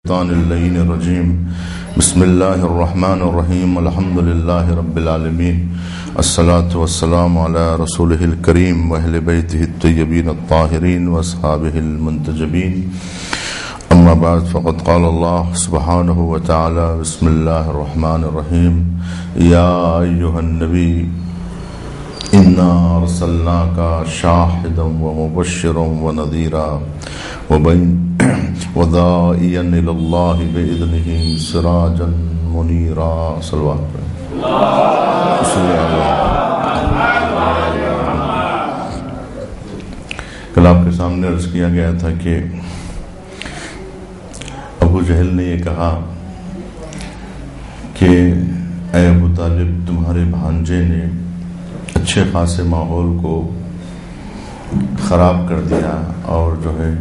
الشیطان اللعین الرجیم بسم اللہ الرحمن الرحیم الحمد للہ رب العالمین الصلاة والسلام علی رسولہ الکریم واہل بیتہ الطیبین الطاہرین واصحابہ المنتجبین اما بعد فقد قال اللہ سبحانہ وتعالی بسم اللہ الرحمن الرحیم یا ایہا النبی انا ارسلناک شاہدا ومبشرا ونذیرا وداعیا الی اللہ باذنہ سراجا منیرا صلوات کل آپ کے سامنے عرض کیا گیا تھا کہ ابو جہل نے یہ کہا کہ اے ابو طالب تمہارے بھانجے نے اچھے خاصے ماحول کو خراب کر دیا اور جو ہے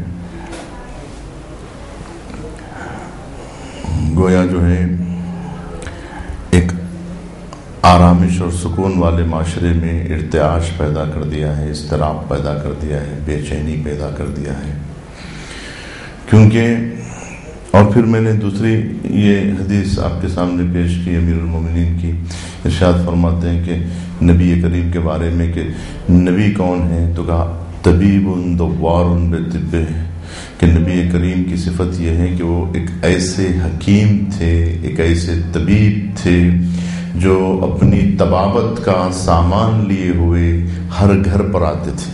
گویا جو ہے ایک آرامش اور سکون والے معاشرے میں ارتعاش پیدا کر دیا ہے، اضطراب پیدا کر دیا ہے، بے چینی پیدا کر دیا ہے۔ کیونکہ اور پھر میں نے دوسری یہ حدیث آپ کے سامنے پیش کی امیر المومنین کی، ارشاد فرماتے ہیں کہ نبی کریم کے بارے میں کہ نبی کون ہے، تو کہا طبیب دوار بطبہ، کہ نبی کریم کی صفت یہ ہے کہ وہ ایک ایسے حکیم تھے، ایک ایسے طبیب تھے جو اپنی طبابت کا سامان لیے ہوئے ہر گھر پر آتے تھے۔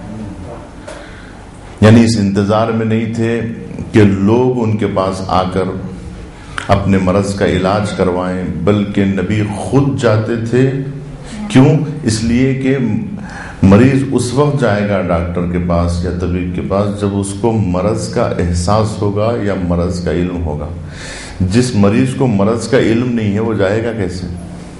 یعنی اس انتظار میں نہیں تھے کہ لوگ ان کے پاس آ کر اپنے مرض کا علاج کروائیں، بلکہ نبی خود جاتے تھے۔ کیوں؟ اس لیے کہ مریض اس وقت جائے گا ڈاکٹر کے پاس یا طبیب کے پاس جب اس کو مرض کا احساس ہوگا یا مرض کا علم ہوگا۔ جس مریض کو مرض کا علم نہیں ہے وہ جائے گا کیسے؟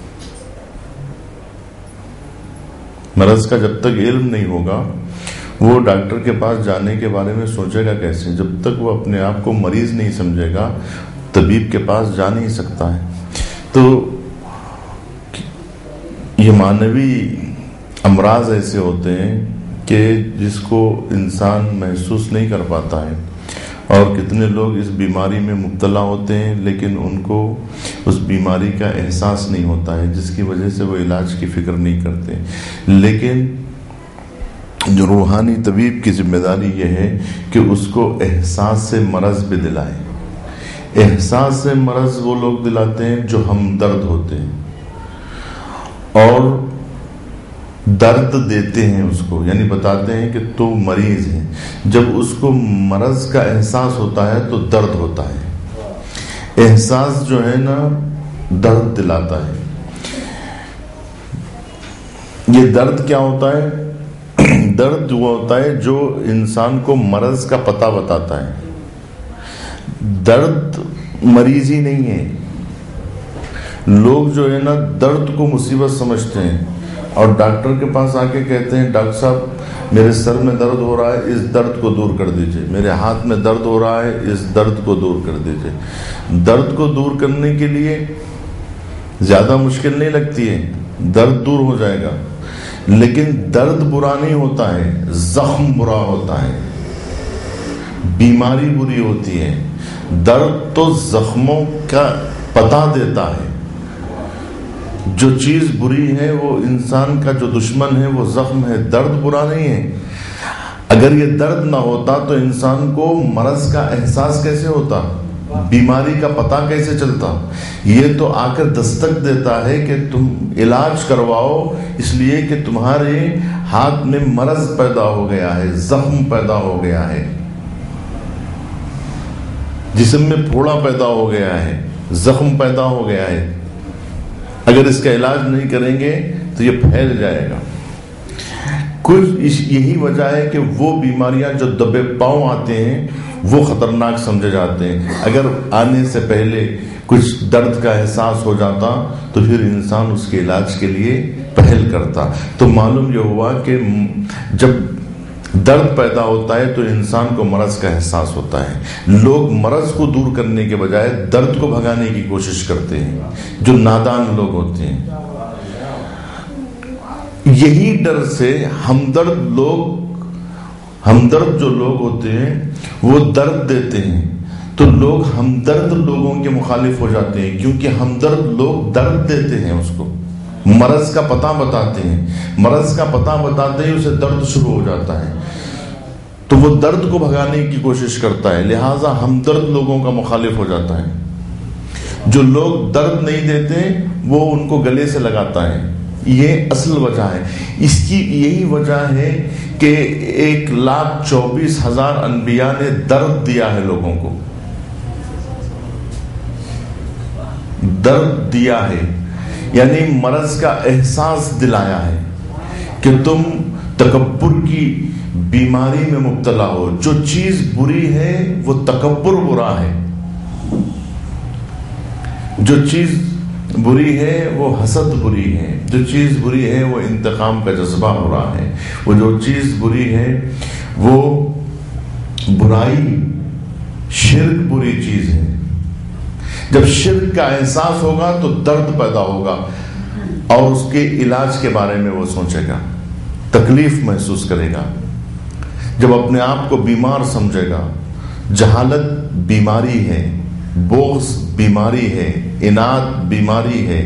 مرض کا جب تک علم نہیں ہوگا وہ ڈاکٹر کے پاس جانے کے بارے میں سوچے گا کیسے؟ جب تک وہ اپنے آپ کو مریض نہیں سمجھے گا طبیب کے پاس جا نہیں سکتا ہے۔ تو یہ معنوی امراض ایسے ہوتے ہیں کہ جس کو انسان محسوس نہیں کر پاتا ہے، اور کتنے لوگ اس بیماری میں مبتلا ہوتے ہیں لیکن ان کو اس بیماری کا احساس نہیں ہوتا ہے، جس کی وجہ سے وہ علاج کی فکر نہیں کرتے۔ لیکن جو روحانی طبیب کی ذمہ داری یہ ہے کہ اس کو احساس سے مرض بھی دلائے۔ احساس سے مرض وہ لوگ دلاتے ہیں جو ہمدرد ہوتے ہیں اور درد دیتے ہیں اس کو، یعنی بتاتے ہیں کہ تو مریض ہے۔ جب اس کو مرض کا احساس ہوتا ہے تو درد ہوتا ہے۔ احساس جو ہے نا درد دلاتا ہے۔ یہ درد کیا ہوتا ہے؟ درد وہ ہوتا ہے جو انسان کو مرض کا پتہ بتاتا ہے۔ درد مریضی نہیں ہے۔ لوگ جو ہے نا درد کو مصیبت سمجھتے ہیں اور ڈاکٹر کے پاس آ کے کہتے ہیں ڈاکٹر صاحب میرے سر میں درد ہو رہا ہے، اس درد کو دور کر دیجئے، میرے ہاتھ میں درد ہو رہا ہے، اس درد کو دور کر دیجئے۔ درد کو دور کرنے کے لیے زیادہ مشکل نہیں لگتی ہے، درد دور ہو جائے گا۔ لیکن درد برا نہیں ہوتا ہے، زخم برا ہوتا ہے، بیماری بری ہوتی ہے۔ درد تو زخموں کا پتہ دیتا ہے۔ جو چیز بری ہے وہ انسان کا جو دشمن ہے وہ زخم ہے، درد برا نہیں ہے۔ اگر یہ درد نہ ہوتا تو انسان کو مرض کا احساس کیسے ہوتا، بیماری کا پتہ کیسے چلتا؟ یہ تو آ کر دستک دیتا ہے کہ تم علاج کرواؤ، اس لیے کہ تمہارے ہاتھ میں مرض پیدا ہو گیا ہے، زخم پیدا ہو گیا ہے، جسم میں پھوڑا پیدا ہو گیا ہے، زخم پیدا ہو گیا ہے۔ اگر اس کا علاج نہیں کریں گے تو یہ پھیل جائے گا۔ کچھ یہی وجہ ہے کہ وہ بیماریاں جو دبے پاؤں آتے ہیں وہ خطرناک سمجھے جاتے ہیں۔ اگر آنے سے پہلے کچھ درد کا احساس ہو جاتا تو پھر انسان اس کے علاج کے لیے پہل کرتا۔ تو معلوم یہ ہوا کہ جب درد پیدا ہوتا ہے تو انسان کو مرض کا احساس ہوتا ہے۔ لوگ مرض کو دور کرنے کے بجائے درد کو بھگانے کی کوشش کرتے ہیں، جو نادان لوگ ہوتے ہیں۔ یہی ڈر سے ہمدرد جو لوگ ہوتے ہیں وہ درد دیتے ہیں تو لوگ ہمدرد لوگوں کے مخالف ہو جاتے ہیں، کیونکہ ہمدرد لوگ درد دیتے ہیں، اس کو مرض کا پتہ بتاتے ہیں، مرض کا پتہ بتاتے ہی اسے درد شروع ہو جاتا ہے، تو وہ درد کو بھگانے کی کوشش کرتا ہے، لہٰذا ہمدرد لوگوں کا مخالف ہو جاتا ہے۔ جو لوگ درد نہیں دیتے وہ ان کو گلے سے لگاتا ہے، یہ اصل وجہ ہے۔ اس کی یہی وجہ ہے کہ 1,24,000 انبیاء نے درد دیا ہے، لوگوں کو درد دیا ہے، یعنی مرض کا احساس دلایا ہے کہ تم تکبر کی بیماری میں مبتلا ہو۔ جو چیز بری ہے وہ تکبر برا ہے، جو چیز بری ہے وہ حسد بری ہے، جو چیز بری ہے وہ انتقام کا جذبہ برا ہے، وہ جو چیز بری ہے وہ برائی شرک بری چیز ہے۔ جب شرک کا احساس ہوگا تو درد پیدا ہوگا اور اس کے علاج کے بارے میں وہ سوچے گا، تکلیف محسوس کرے گا۔ جب اپنے آپ کو بیمار سمجھے گا، جہالت بیماری ہے، بغض بیماری ہے، اناد بیماری ہے،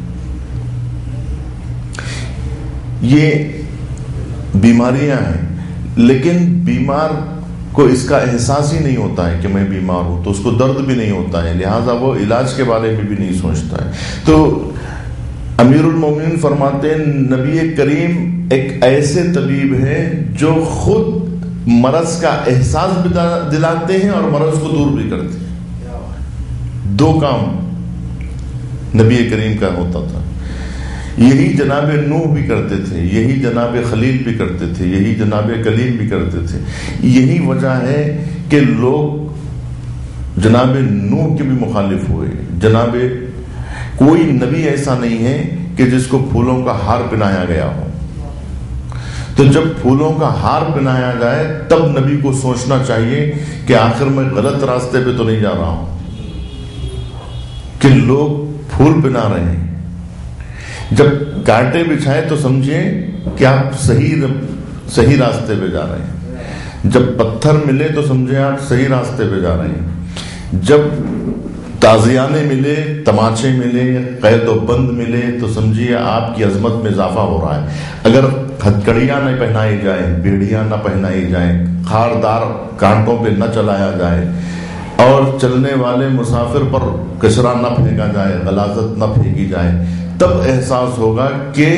یہ بیماریاں ہیں، لیکن بیمار کو اس کا احساس ہی نہیں ہوتا ہے کہ میں بیمار ہوں، تو اس کو درد بھی نہیں ہوتا ہے، لہٰذا وہ علاج کے بارے میں بھی نہیں سوچتا ہے۔ تو امیر المومنین فرماتے ہیں نبی کریم ایک ایسے طبیب ہے جو خود مرض کا احساس بھی دلاتے ہیں اور مرض کو دور بھی کرتے ہیں۔ دو کام نبی کریم کا ہوتا تھا، یہی جناب نوح بھی کرتے تھے، یہی جناب خلیل بھی کرتے تھے، یہی جناب کلیم بھی کرتے تھے۔ یہی وجہ ہے کہ لوگ جناب نوح کے بھی مخالف ہوئے۔ جناب کوئی نبی ایسا نہیں ہے کہ جس کو پھولوں کا ہار پہنایا گیا ہو، تو جب پھولوں کا ہار پہنایا جائے تب نبی کو سوچنا چاہیے کہ آخر میں غلط راستے پہ تو نہیں جا رہا ہوں کہ لوگ پھول پہنا رہے ہیں۔ جب کانٹے بچھائے تو سمجھیے کہ آپ صحیح راستے پہ جا رہے ہیں، جب پتھر ملے تو سمجھے آپ صحیح راستے پہ جا رہے ہیں، جب تازیانے ملے، تماچے ملے، قید و بند ملے تو سمجھیے آپ کی عظمت میں اضافہ ہو رہا ہے۔ اگر ہتھکڑیاں نہ پہنائی جائیں، بیڑیاں نہ پہنائی جائیں، خاردار کانٹوں پہ نہ چلایا جائے اور چلنے والے مسافر پر کچرا نہ پھینکا جائے، غلاظت نہ پھینکی جائے، تب احساس ہوگا کہ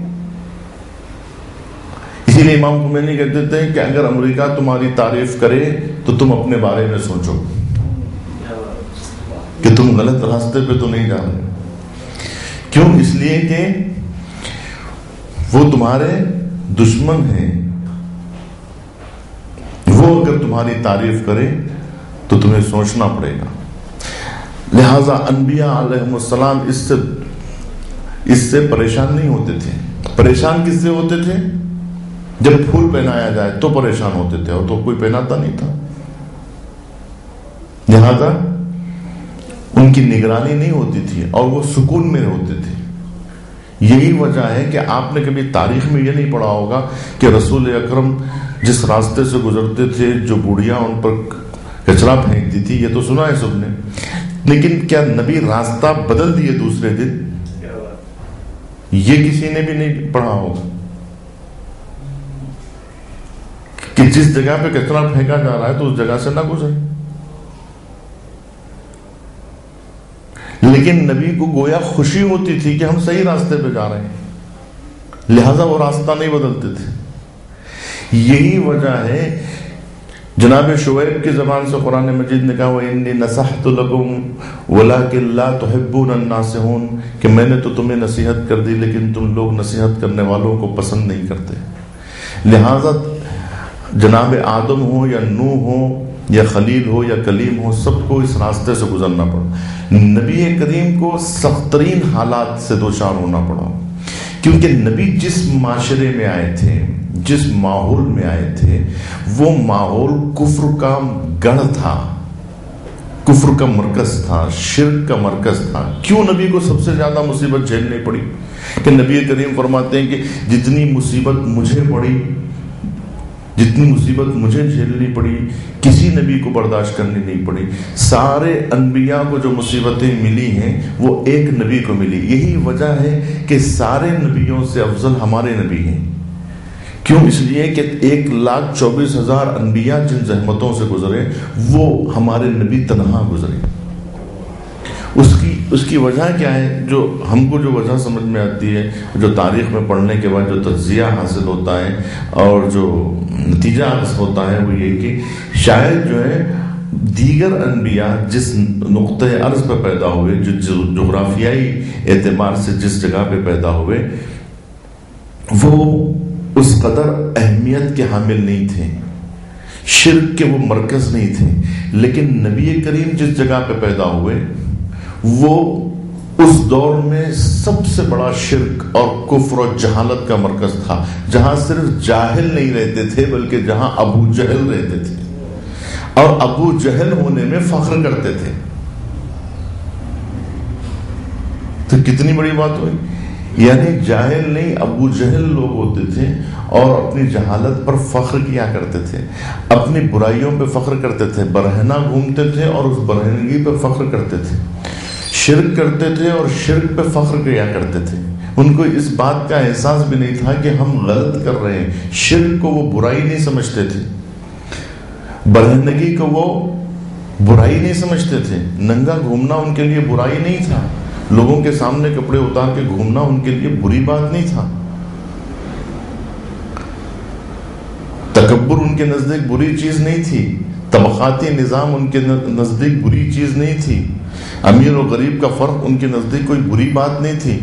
اسی لیے امام خمینی کہتے تھے کہ اگر امریکہ تمہاری تعریف کرے تو تم اپنے بارے میں سوچو کہ تم غلط راستے پہ تو نہیں جا رہے۔ کیوں؟ اس لیے کہ وہ تمہارے دشمن ہیں، وہ اگر تمہاری تعریف کرے تو تمہیں سوچنا پڑے گا۔ لہذا انبیاء علیہم السلام اس سے پریشان نہیں ہوتے تھے۔ پریشان کس سے ہوتے تھے؟ جب پھول پہنایا جائے تو پریشان ہوتے تھے، اور تو کوئی پہناتا نہیں تھا، لہذا ان کی نگرانی نہیں ہوتی تھی اور وہ سکون میں ہوتے تھے۔ یہی وجہ ہے کہ آپ نے کبھی تاریخ میں یہ نہیں پڑھا ہوگا کہ رسول اکرم جس راستے سے گزرتے تھے جو بوڑھیاں ان پر کچرا پھینکتی تھی، یہ تو سنا ہے سب نے، لیکن کیا نبی راستہ بدل دیے دوسرے دن؟ یہ کسی نے بھی نہیں پڑھا ہوگا کہ جس جگہ پہ کچرا پھینکا جا رہا ہے تو اس جگہ سے نہ گزرے، لیکن نبی کو گویا خوشی ہوتی تھی کہ ہم صحیح راستے پہ جا رہے ہیں، لہذا وہ راستہ نہیں بدلتے تھے۔ یہی وجہ ہے جناب شعیب کی زبان سے قرآن مجید نے کہا وَإِنِّي نَصَحْتُ لَكُمْ وَلَكِنْ لَا تُحِبُّونَ النَّاصِحُونَ، کہ میں نے تو تمہیں نصیحت کر دی لیکن تم لوگ نصیحت کرنے والوں کو پسند نہیں کرتے۔ لہذا جناب آدم ہو یا نوح ہو یا خلیل ہو یا کلیم ہو، سب کو اس راستے سے گزرنا پڑا۔ نبی کریم کو سخت ترین حالات سے دوچار ہونا پڑا، کیونکہ نبی جس معاشرے میں آئے تھے، جس ماحول میں آئے تھے، وہ ماحول کفر کا گڑھ تھا، کفر کا مرکز تھا، شرک کا مرکز تھا۔ کیوں نبی کو سب سے زیادہ مصیبت جھیلنی پڑی؟ کہ نبی کریم فرماتے ہیں کہ جتنی مصیبت مجھے پڑی جتنی مصیبت مجھے جھیلنی پڑی کسی نبی کو برداشت کرنی نہیں پڑی. سارے انبیاء کو جو مصیبتیں ملی ہیں وہ ایک نبی کو ملی. یہی وجہ ہے کہ سارے نبیوں سے افضل ہمارے نبی ہیں. کیوں؟ اس لیے کہ 1,24,000 انبیاء جن زحمتوں سے گزرے وہ ہمارے نبی تنہا گزرے. اس کی وجہ کیا ہے؟ جو ہم کو جو وجہ سمجھ میں آتی ہے، جو تاریخ میں پڑھنے کے بعد جو تجزیہ حاصل ہوتا ہے اور جو نتیجہ حاصل ہوتا ہے وہ یہ کہ شاید جو ہے دیگر انبیاء جس نقطۂ عرض پہ پیدا ہوئے، جو جغرافیائی اعتبار سے جس جگہ پہ پیدا ہوئے، وہ اس قدر اہمیت کے حامل نہیں تھے، شرک کے وہ مرکز نہیں تھے. لیکن نبی کریم جس جگہ پہ پیدا ہوئے وہ اس دور میں سب سے بڑا شرک اور کفر و جہالت کا مرکز تھا، جہاں صرف جاہل نہیں رہتے تھے بلکہ جہاں ابو جہل رہتے تھے اور ابو جہل ہونے میں فخر کرتے تھے. تو کتنی بڑی بات ہوئی. یعنی جاہل نہیں، ابو جہل لوگ ہوتے تھے اور اپنی جہالت پر فخر کیا کرتے تھے، اپنی برائیوں پہ فخر کرتے تھے، برہنہ گھومتے تھے اور اس برہنگی پہ فخر کرتے تھے، شرک کرتے تھے اور شرک پہ فخر کیا کرتے تھے. ان کو اس بات کا احساس بھی نہیں تھا کہ ہم غلط کر رہے ہیں. شرک کو وہ برائی نہیں سمجھتے تھے، برہنگی کو وہ برائی نہیں سمجھتے تھے، ننگا گھومنا ان کے لیے برائی نہیں تھا، لوگوں کے سامنے کپڑے اتار کے گھومنا ان کے لیے بری بات نہیں تھا، تکبر ان کے نزدیک بری چیز نہیں تھی، طبقاتی نظام ان کے نزدیک بری چیز نہیں تھی، امیر و غریب کا فرق ان کے نزدیک کوئی بری بات نہیں تھی.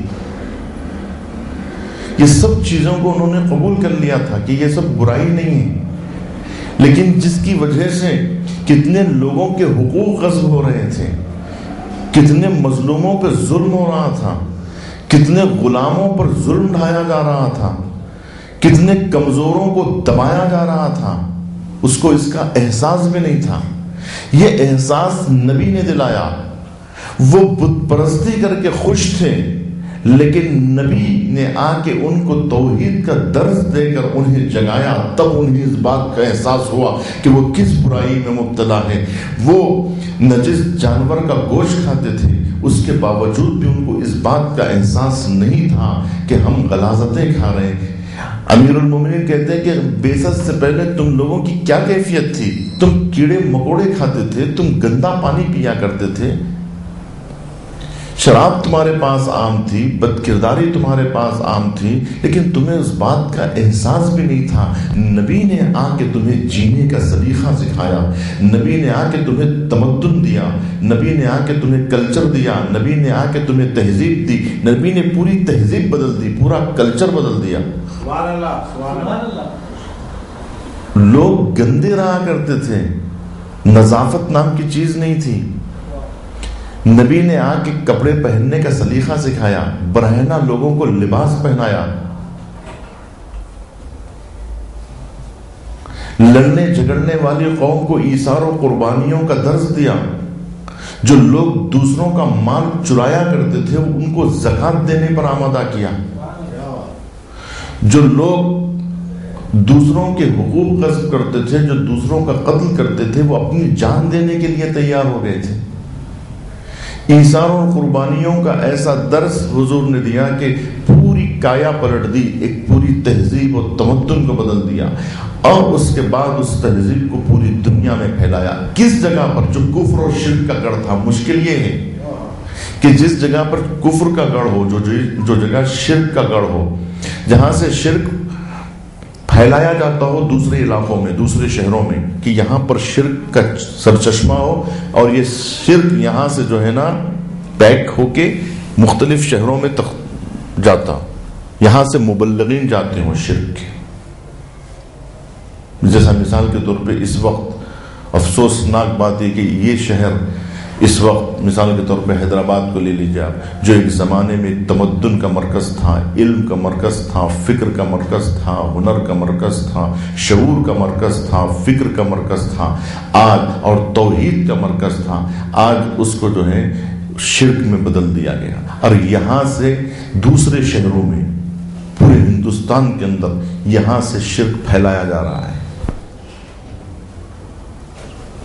یہ سب چیزوں کو انہوں نے قبول کر لیا تھا کہ یہ سب برائی نہیں ہے. لیکن جس کی وجہ سے کتنے لوگوں کے حقوق غصب ہو رہے تھے، کتنے مظلوموں پہ ظلم ہو رہا تھا، کتنے غلاموں پر ظلم ڈھایا جا رہا تھا، کتنے کمزوروں کو دبایا جا رہا تھا، اس کو اس کا احساس بھی نہیں تھا. یہ احساس نبی نے دلایا. وہ بت پرستی کر کے خوش تھے لیکن نبی نے آ کے ان کو توحید کا درس دے کر انہیں جگایا، تب انہیں اس بات کا احساس ہوا کہ وہ کس برائی میں مبتلا ہے. وہ نجس جانور کا گوشت کھاتے تھے، اس کے باوجود بھی ان کو اس بات کا احساس نہیں تھا کہ ہم غلاظتیں کھا رہے ہیں. امیر المومنین کہتے ہیں کہ بعثت سے پہلے تم لوگوں کی کیا کیفیت تھی؟ تم کیڑے مکوڑے کھاتے تھے، تم گندا پانی پیا کرتے تھے، شراب تمہارے پاس عام تھی، بد کرداری تمہارے پاس عام تھی، لیکن تمہیں اس بات کا احساس بھی نہیں تھا. نبی نے آ کے تمہیں جینے کا سلیقہ سکھایا، نبی نے آ کے تمہیں تمدن دیا، نبی نے آ کے تمہیں کلچر دیا، نبی نے آ کے تمہیں تہذیب دی، نبی نے پوری تہذیب بدل دی، پورا کلچر بدل دیا. لوگ گندے رہا کرتے تھے، نظافت نام کی چیز نہیں تھی. نبی نے آ کے کپڑے پہننے کا سلیقہ سکھایا، برہنہ لوگوں کو لباس پہنایا، لڑنے جھگڑنے والی قوم کو ایثار و قربانیوں کا درس دیا. جو لوگ دوسروں کا مال چرایا کرتے تھے ان کو زکوٰۃ دینے پر آمادہ کیا. جو لوگ دوسروں کے حقوق غصب کرتے تھے، جو دوسروں کا قتل کرتے تھے، وہ اپنی جان دینے کے لیے تیار ہو گئے تھے. ایثار اور قربانیوں کا ایسا درس حضور نے دیا کہ پوری کایا پلٹ دی، ایک پوری تہذیب و تمدن کو بدل دیا، اور اس کے بعد اس تہذیب کو پوری دنیا میں پھیلایا. کس جگہ پر؟ جو کفر اور شرک کا گڑھ تھا. مشکل یہ ہے کہ جس جگہ پر کفر کا گڑھ ہو، جو جگہ شرک کا گڑھ ہو، جہاں سے شرک پھیلایا جاتا ہو دوسرے علاقوں میں، دوسرے شہروں میں، کہ یہاں پر شرک کا سرچشمہ ہو اور یہ شرک یہاں سے جو ہے نا پیک ہو کے مختلف شہروں میں جاتا، یہاں سے مبلغین جاتے ہوں شرک کے. جیسا مثال کے طور پہ اس وقت افسوسناک بات ہے کہ یہ شہر اس وقت مثال کے طور پہ حیدرآباد کو لے لیجیے آپ، جو ایک زمانے میں تمدن کا مرکز تھا، علم کا مرکز تھا، فکر کا مرکز تھا، ہنر کا مرکز تھا، شعور کا مرکز تھا، فکر کا مرکز تھا، آج اور توحید کا مرکز تھا، آج اس کو جو ہے شرک میں بدل دیا گیا. اور یہاں سے دوسرے شہروں میں، پورے ہندوستان کے اندر یہاں سے شرک پھیلایا جا رہا ہے.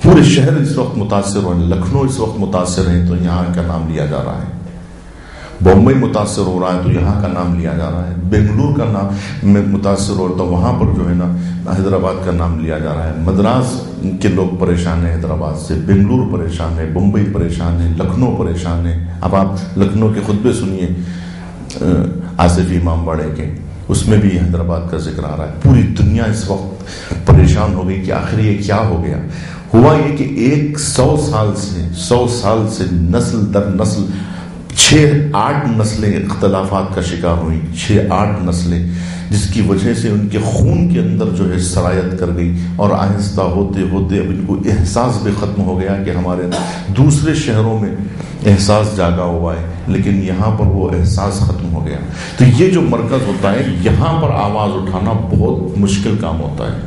پورے شہر اس وقت متاثر ہو رہے ہیں، لکھنؤ اس وقت متاثر ہے تو یہاں کا نام لیا جا رہا ہے، بمبئی متاثر ہو رہا ہے تو یہاں کا نام لیا جا رہا ہے، بنگلور کا نام متاثر ہو رہا ہے تو وہاں پر جو ہے نا حیدرآباد کا نام لیا جا رہا ہے، مدراس کے لوگ پریشان ہیں حیدرآباد سے، بنگلور پریشان ہے، بمبئی پریشان ہے، لکھنؤ پریشان ہے۔ اب آپ لکھنؤ کے خطبے سنیے آصف امام باڑے کے، اس میں بھی حیدرآباد کا ذکر آ رہا ہے۔ پوری دنیا اس وقت پریشان ہو گئی کہ آخر یہ کیا ہو گیا۔ ہوا یہ کہ 100 سال سے نسل در نسل 6-8 نسلیں اختلافات کا شکار ہوئی، 6-8 نسلیں، جس کی وجہ سے ان کے خون کے اندر جو ہے سرایت کر گئی، اور آہستہ ہوتے ہوتے اب ان کو احساس بھی ختم ہو گیا کہ ہمارے دوسرے شہروں میں احساس جاگا ہوا ہے لیکن یہاں پر وہ احساس ختم ہو گیا۔ تو یہ جو مرکز ہوتا ہے یہاں پر آواز اٹھانا بہت مشکل کام ہوتا ہے،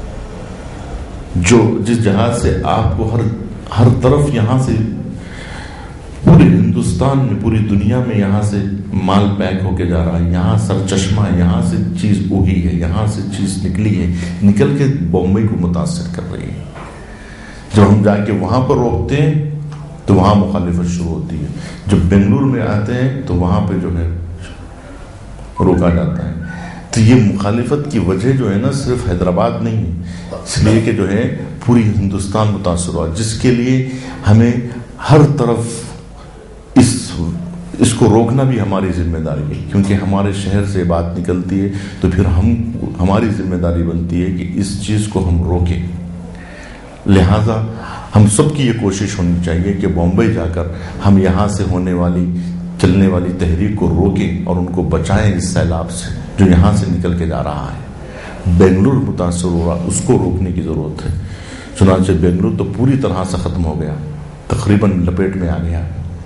جو جس جہاز سے آپ کو ہر طرف یہاں سے پورے ہندوستان میں پوری دنیا میں یہاں سے مال پیک ہو کے جا رہا ہے، یہاں سر چشمہ ہے، یہاں سے چیز اگی ہے، یہاں سے چیز نکلی ہے، نکل کے بمبئی کو متاثر کر رہی ہے۔ جب ہم جا کے وہاں پر روکتے ہیں تو وہاں مخالفت شروع ہوتی ہے، جب بنگلور میں آتے ہیں تو وہاں پہ جو ہے روکا جاتا ہے۔ تو یہ مخالفت کی وجہ جو ہے نا صرف حیدرآباد نہیں ہے، اس لیے کہ جو ہے پوری ہندوستان متاثر ہوا، جس کے لیے ہمیں ہر طرف اس کو روکنا بھی ہماری ذمہ داری ہے، کیونکہ ہمارے شہر سے بات نکلتی ہے تو پھر ہماری ذمہ داری بنتی ہے کہ اس چیز کو ہم روکیں۔ لہٰذا ہم سب کی یہ کوشش ہونی چاہیے کہ بمبئی جا کر ہم یہاں سے چلنے والی تحریک کو روکیں اور ان کو بچائیں اس سیلاب سے جو یہاں سے نکل کے جا رہا ہے۔ بنگلور متاثر ہو رہا، اس کو روکنے کی ضرورت ہے۔ چنانچہ بنگلور تو پوری طرح سے ختم ہو گیا، تقریباً لپیٹ میں آ گیا،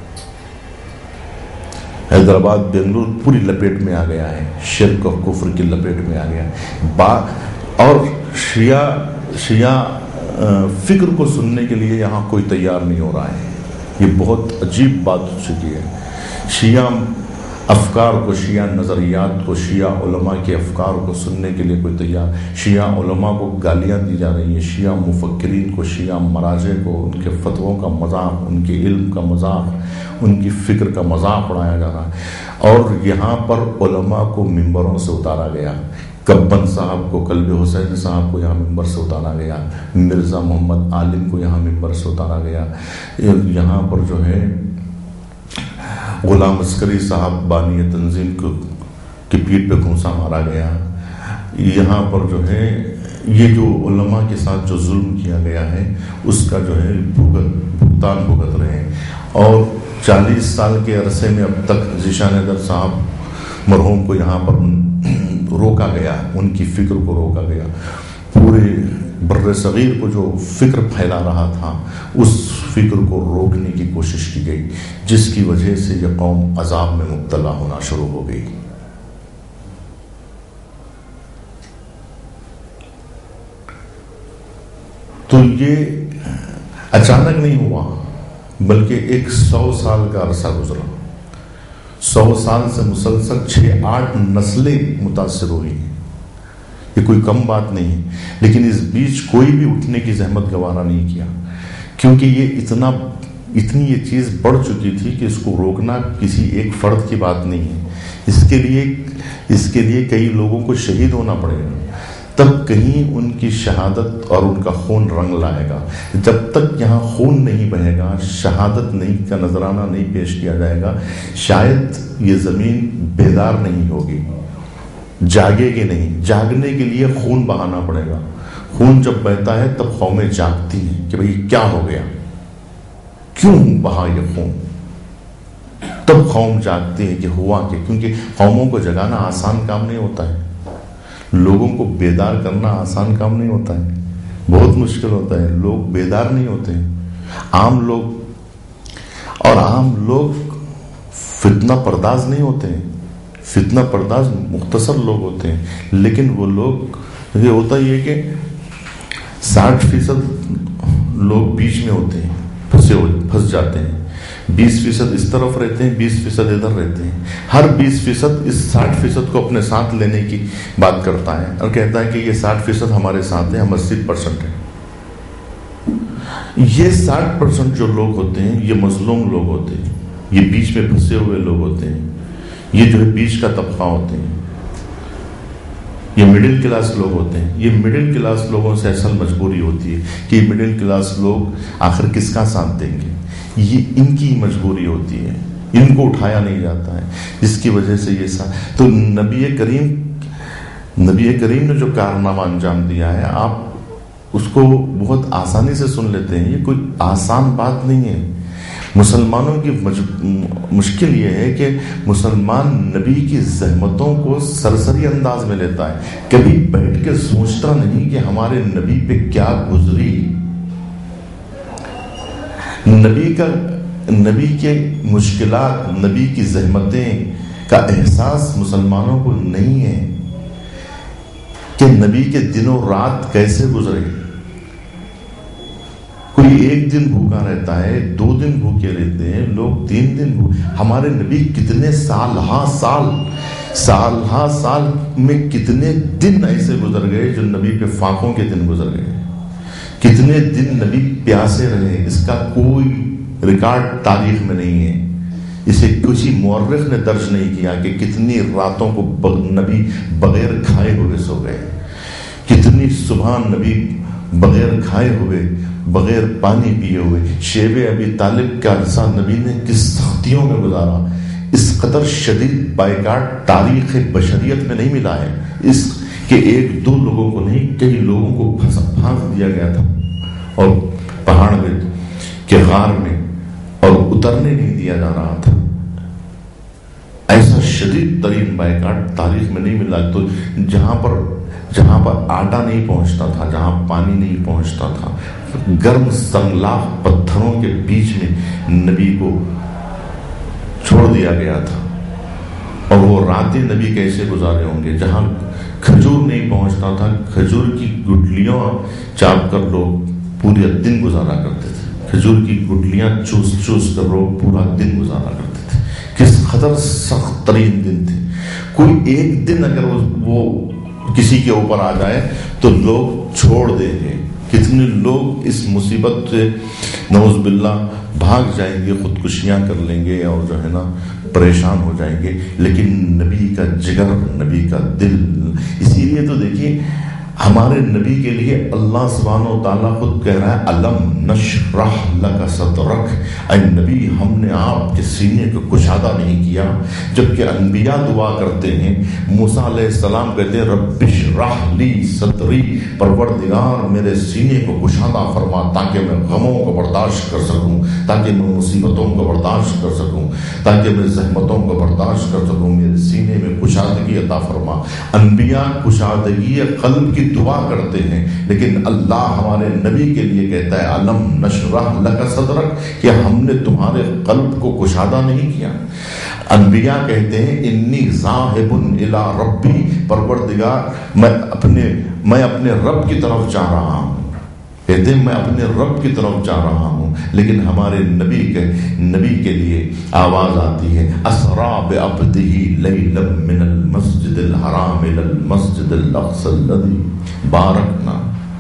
حیدرآباد بنگلور پوری لپیٹ میں آ گیا ہے، شرک اور کفر کی لپیٹ میں آ گیا، اور شیعہ فکر کو سننے کے لیے یہاں کوئی تیار نہیں ہو رہا ہے۔ یہ بہت عجیب بات ہو چکی ہے، شیعہ افکار کو، شیعہ نظریات کو، شیعہ علماء کے افکار کو سننے کے لیے کوئی تیار، شیعہ علماء کو گالیاں دی جا رہی ہیں، شیعہ مفکرین کو، شیعہ مراجع کو ان کے فتووں کا مذاق، ان کے علم کا مذاق، ان کی فکر کا مذاق اڑایا جا رہا ہے، اور یہاں پر علماء کو ممبروں سے اتارا گیا۔ کبن صاحب کو، قلب حسین صاحب کو یہاں ممبر سے اتارا گیا، مرزا محمد عالم کو یہاں ممبر سے اتارا گیا، یہاں پر جو ہے غلام عسکری صاحب بانی تنظیم کی پیٹھ پہ گھونسا مارا گیا، یہاں پر جو ہے یہ جو علماء کے ساتھ جو ظلم کیا گیا ہے اس کا جو ہے بھگتان بھگت رہے ہیں، اور 40 سال کے عرصے میں اب تک ذیشان حیدر صاحب مرحوم کو یہاں پر روکا گیا، ان کی فکر کو روکا گیا، پورے بر صغیر کو جو فکر پھیلا رہا تھا اس فکر کو روکنے کی کوشش کی گئی، جس کی وجہ سے یہ قوم عذاب میں مبتلا ہونا شروع ہو گئی۔ تو یہ اچانک نہیں ہوا، بلکہ ایک 100 سال کا عرصہ گزرا، 100 سال سے مسلسل 6-8 نسلیں متاثر ہوئی ہیں، یہ کوئی کم بات نہیں ہے، لیکن اس بیچ کوئی بھی اٹھنے کی زحمت گوارا نہیں کیا، کیونکہ یہ اتنی یہ چیز بڑھ چکی تھی کہ اس کو روکنا کسی ایک فرد کی بات نہیں ہے، اس کے لیے کئی لوگوں کو شہید ہونا پڑے گا، تب کہیں ان کی شہادت اور ان کا خون رنگ لائے گا۔ جب تک یہاں خون نہیں بہے گا، شہادت نہیں کا نذرانہ نہیں پیش کیا جائے گا، شاید یہ زمین بیدار نہیں ہوگی، جاگے گی نہیں۔ جاگنے کے لیے خون بہانا پڑے گا، خون جب بہتا ہے تب قومیں جاگتی ہیں کہ بھئی کیا ہو گیا، کیوں بہا یہ خون، تب قوم جاگتی ہے کہ ہوا کہ، کیونکہ قوموں کو جگانا آسان کام نہیں ہوتا ہے، لوگوں کو بیدار کرنا آسان کام نہیں ہوتا ہے، بہت مشکل ہوتا ہے، لوگ بیدار نہیں ہوتے ہیں، عام لوگ فتنہ پرداز نہیں ہوتے ہیں، فتنہ پرداز مختصر لوگ ہوتے ہیں، لیکن وہ لوگ یہ ہوتا ہی ہے کہ 60% لوگ بیچ میں ہوتے ہیں، پھنس جاتے ہیں، 20% اس طرف رہتے ہیں، 20% ادھر رہتے ہیں، ہر 20% اس 60% کو اپنے ساتھ لینے کی بات کرتا ہے اور کہتا ہے کہ یہ 60% ہمارے ساتھ ہیں، ہم 80% ہیں، یہ 60% جو لوگ ہوتے ہیں یہ مظلوم لوگ ہوتے ہیں، یہ بیچ میں پھنسے ہوئے لوگ ہوتے ہیں، یہ جو ہے بیچ کا طبقہ ہوتے ہیں، یہ مڈل کلاس لوگ ہوتے ہیں۔ یہ مڈل کلاس لوگوں سے اصل مجبوری ہوتی ہے کہ یہ مڈل کلاس لوگ آخر کس کا ساتھ دیں گے، یہ ان کی مجبوری ہوتی ہے، ان کو اٹھایا نہیں جاتا ہے، جس کی وجہ سے یہ تو نبی کریم نے جو کارنامہ انجام دیا ہے، آپ اس کو بہت آسانی سے سن لیتے ہیں، یہ کوئی آسان بات نہیں ہے۔ مسلمانوں کی مشکل یہ ہے کہ مسلمان نبی کی زحمتوں کو سرسری انداز میں لیتا ہے، کبھی بیٹھ کے سوچتا نہیں کہ ہمارے نبی پہ کیا گزری۔ نبی کے مشکلات، نبی کی زحمتیں کا احساس مسلمانوں کو نہیں ہے کہ نبی کے دن و رات کیسے گزرے۔ کوئی ایک دن بھوکا رہتا ہے، 2 دن بھوکے رہتے ہیں، لوگ 3 دن ہمارے نبی کتنے سال میں کتنے دن ایسے گزر گئے جو نبی پہ فاقوں کے دن گزر گئے، کتنے دن نبی پیاسے رہے، اس کا کوئی ریکارڈ تاریخ میں نہیں ہے۔ اسے کسی مورخ نے درج نہیں کیا کہ کتنی راتوں کو نبی بغیر کھائے ہوئے سو گئے، کتنی صبح نبی بغیر کھائے ہوئے، بغیر پانی پیے ہوئے۔ شیب ابی طالب کا عرصہ نبی نے کس سختیوں میں گزارا۔ اس قدر شدید بائیکاٹ تاریخ بشریت میں نہیں ملا ہے، اس کہ 1-2 لوگوں کو نہیں، کئی لوگوں کو پھانس دیا گیا تھا اور پہاڑ میں کے غار میں، اور اترنے نہیں دیا جا رہا تھا۔ ایسا شدید ترین بائیکاٹ تاریخ میں نہیں ملا۔ تو جہاں پر آٹا نہیں پہنچتا تھا، جہاں پانی نہیں پہنچتا تھا، گرم سنگلاخ پتھروں کے بیچ میں نبی کو چھوڑ دیا گیا تھا، اور وہ راتیں نبی کیسے گزارے ہوں گے۔ جہاں کھجور نہیں پہنچتا تھا، کھجور کی گٹلیاں چاپ کر لوگ پورے دن گزارا کرتے تھے، کھجور کی گٹلیاں چوس کر لوگ پورا دن گزارا کرتے تھے۔ کس قدر سخت ترین دن تھے۔ کوئی ایک دن اگر وہ کسی کے اوپر آ جائے تو لوگ چھوڑ دیں گے۔ کتنے لوگ اس مصیبت سے نعوذ باللہ بھاگ جائیں گے، خودکشیاں کر لیں گے، اور جو ہے نا پریشان ہو جائیں گے، لیکن نبی کا جگر، نبی کا دل۔ اسی لیے تو دیکھیے ہمارے نبی کے لیے اللہ سبحانہ و تعالیٰ خود کہہ رہا ہے الم نشرح لک صدرک، اے نبی ہم نے آپ کے سینے کو کشادہ نہیں کیا۔ جبکہ انبیاء دعا کرتے ہیں، موسیٰ علیہ السلام کہتے ہیں رب اشرح لی صدری، پروردگار میرے سینے کو کشادہ فرما تاکہ میں غموں کو برداشت کر سکوں، تاکہ میں مصیبتوں کو برداشت کر سکوں، تاکہ میں زحمتوں کو برداشت کر سکوں، میرے سینے میں کشادگی عطا فرما۔ انبیاء کشادگی قلب کی دعا کرتے ہیں، لیکن اللہ ہمارے نبی کے لیے کہتا ہے الم نشرح لک صدرک، کہ ہم نے تمہارے قلب کو کشادہ نہیں کیا۔ انبیاء کہتے ہیں انی ذاہب الی ربی، پروردگار میں اپنے رب کی طرف جا رہا ہوں، کہتے ہیں میں اپنے رب کی طرف جا رہا ہوں۔ لیکن ہمارے نبی کے لیے آواز آتی ہے اسرا بعبدہ لیلا من المسجد الحرام الی المسجد الاقصی الذی بارکنا۔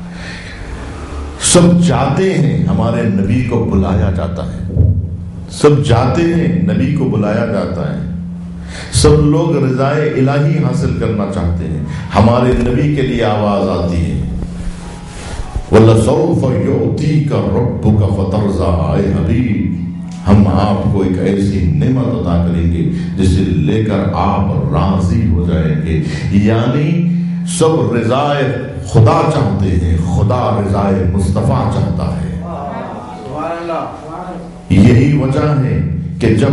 سب جاتے ہیں، ہمارے نبی کو بلایا جاتا ہے، سب جاتے ہیں، نبی کو بلایا جاتا ہے، سب لوگ رضائے الہی حاصل کرنا چاہتے ہیں، ہمارے نبی کے لیے آواز آتی ہے وَلَسَوْفَ يُعْطِيكَ رَبُّكَ فَتَرْضَىٰ، اے حبیب ہم آپ کو ایک ایسی نعمت عطا کریں گے جسے لے کر آپ راضی ہو جائیں گے۔ یعنی سب رضائے خدا چاہتے ہیں، خدا رضائے مصطفیٰ چاہتا ہے۔ یہی وجہ ہے کہ جب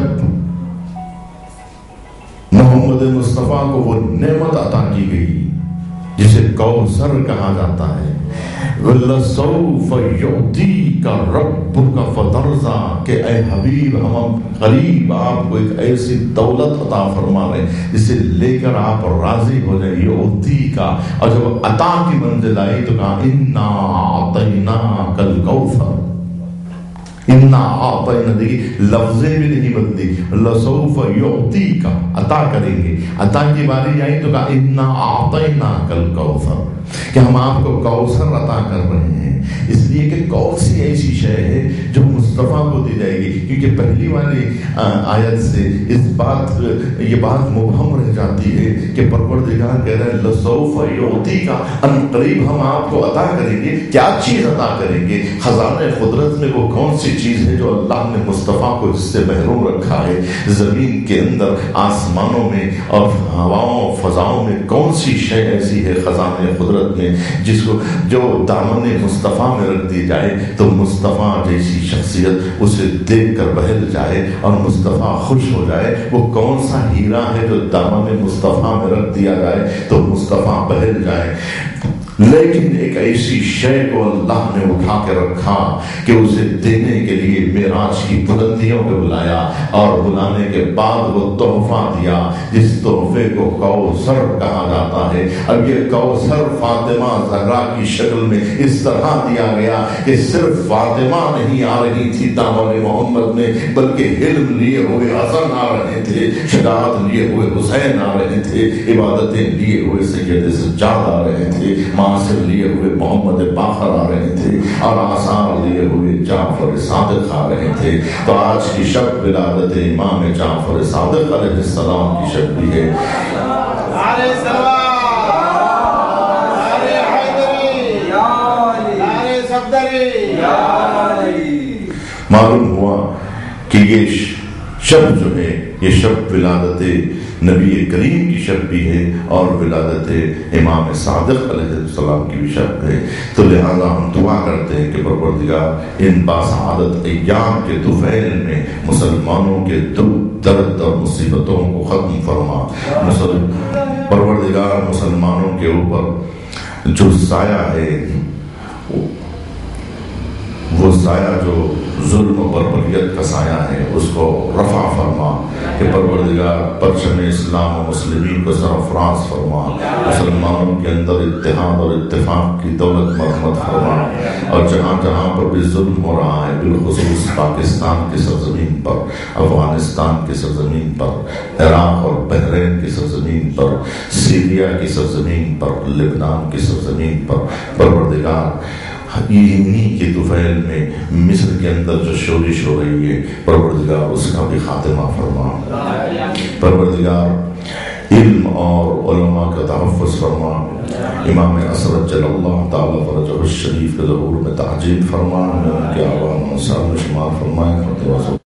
محمد مصطفیٰ کو وہ نعمت عطا کی گئی جسے کوثر کہا جاتا ہے، وَلَسَوْفَ يُعْطِيكَ رَبُّكَ فَتَرْضَىٰ، کہ اے حبیب ہم قریب آپ کو ایک ایسی دولت عطا فرما رہے ہیں جسے لے کر آپ راضی ہو جائیں۔ يُعْطِيكَ، اور جب عطا کی منزل آئی تو کہا اِنَّا أَعْطَيْنَاكَ الْكَوْثَرَ، اِنَّا أَعْطَيْنَا، دیکھیے لفظیں بھی نہیں بدلی، لَسَوْفَ يُعْطِيكَ، عطا کریں گے۔ عطا کی باری آئی تو کہا اِنَّا أَعْطَيْنَاكَ الْكَوْثَرَ، کہ ہم آپ کو کوثر عطا کر رہے ہیں، اس لیے کہ کون سی ایسی شے ہے جو مصطفیٰ کو دی جائے گی، کیونکہ پہلی والی آیت سے یہ بات مبہم رہ جاتی ہے کہ پروردگار کہہ رہا ہے لسوف یعطیک، ان قریب ہم آپ کو عطا کریں گے۔ کیا چیز عطا کریں گے؟ خزانہ قدرت میں وہ کون سی چیز ہے جو اللہ نے مصطفیٰ کو اس سے محروم رکھا ہے؟ زمین کے اندر، آسمانوں میں اور ہواؤں فضاؤں میں کون سی شے ایسی ہے خزانہ قدرت میں جس کو جو دامن مصطفیٰ میں رکھ دی جائے تو مصطفیٰ جیسی شخصیت اسے دیکھ کر بہل جائے اور مصطفیٰ خوش ہو جائے؟ وہ کون سا ہیرا ہے جو دامن مصطفیٰ میں رکھ دیا جائے تو مصطفیٰ بہل جائے؟ لیکن ایک ایسی شے کو اللہ نے اٹھا کے رکھا کہ اسے دینے کے لیے معراج کی بلندیوں پہ بلایا، اور بلانے کے بعد وہ تحفہ دیا جس تحفے کو کوثر کہا جاتا ہے۔ اب یہ کوثر فاطمہ زہرا کی شکل میں اس طرح دیا گیا کہ صرف فاطمہ نہیں آ رہی تھی دامن محمد میں، بلکہ علم لیے ہوئے حسن آ رہے تھے، شجاعت لیے ہوئے حسین آ رہے تھے، عبادتیں لیے ہوئے سید سجاد آ رہے تھے، معاصر لیے ہوئے محمد باقر آ رہے تھے، اور آثار لیے ہوئے جعفر صادق آ رہے تھے۔ تو آج کی شب ولادت امام جعفر صادق علیہ السلام کی شب بھی ہے۔ نعرہ سلوات، نعرہ حیدری، نعرہ صفدری۔ معلوم ہوا کہ یہ شب جو ہے یہ شب ولادت نبی کریم کی شب بھی ہے اور ولادت امام صادق علیہ السلام کی بھی شب ہے۔ تو لہذا ہم دعا کرتے ہیں کہ پروردگار ان باسعادت ایام کے طفیل میں مسلمانوں کے درد اور مصیبتوں کو ختم فرما۔ پروردگار مسلمانوں کے اوپر جو سایہ ہے، وہ سایہ جو ظلم و بربریت کا سایہ ہے اس کو رفع فرما، کہ پروردگار پرچم اسلام و مسلمین کو سرفراز فرما، مسلمانوں کے اندر اتحاد اور اتفاق کی دولت مرحمت فرما، اور جہاں جہاں پر بھی ظلم ہو رہا ہے، بالخصوص پاکستان کی سرزمین پر، افغانستان کی سرزمین پر، عراق اور بحرین کی سرزمین پر، سیریا کی سرزمین پر، لبنان کی سرزمین پر، پروردگار انہی کے طفیل میں مصر کے اندر جو شورش ہو رہی ہے، پروردگار اس کا بھی خاتمہ فرما۔ پروردگار علم اور علماء کا تحفظ فرما، امام اسرت جل اللہ تعالیٰ فرجہ الشریف کے ظہور میں تعجیل فرما، ان کے اعوان و انصار میں شمار فرمائے۔